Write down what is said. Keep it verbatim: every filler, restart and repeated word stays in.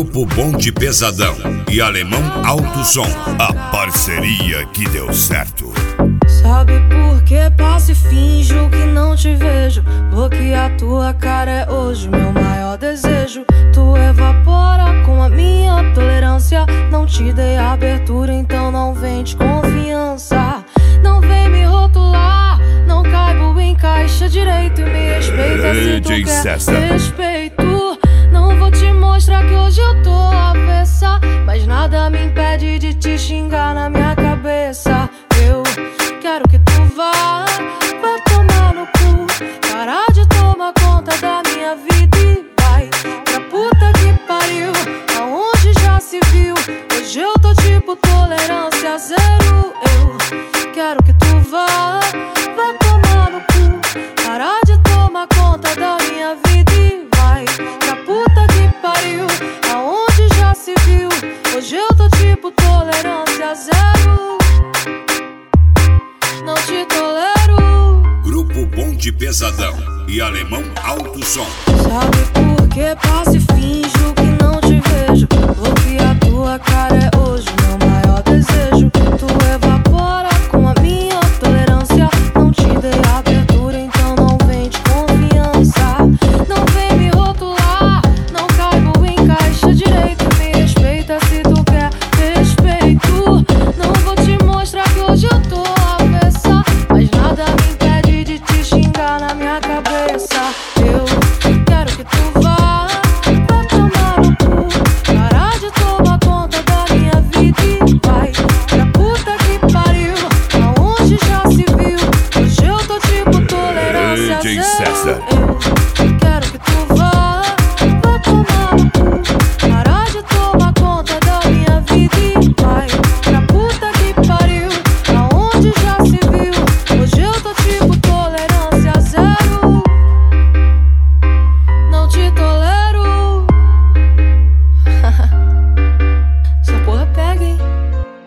Grupo Bonde Pesadão e Alemão Alto Som, a parceria que deu certo. Sabe por que passo e finjo que não te vejo? Bloquear tua cara é hoje meu maior desejo. Tu evapora com a minha tolerância. Não te dei abertura, então não vem de confiança. Não vem me rotular, não caibo em caixa direito. E me respeita se tu quer respeito. Não vou te mostrar que hoje eu tô avessa, mas nada me impede de te xingar na minha cabeça. Eu quero que tu vá, vai tomar no cu, parar de tomar conta da minha vida e vai pra puta que pariu, aonde já se viu. Hoje eu tô tipo tolerância zero. Eu quero que tu vá, vai tomar no cu, parar de tomar conta da minha vida e vai pra puta que pariu, aonde já se viu. Hoje eu tô tipo tolerância zero. Não te tolero. Grupo Bonde Pesadão e Alemão Alto Som. Sabe por que passo e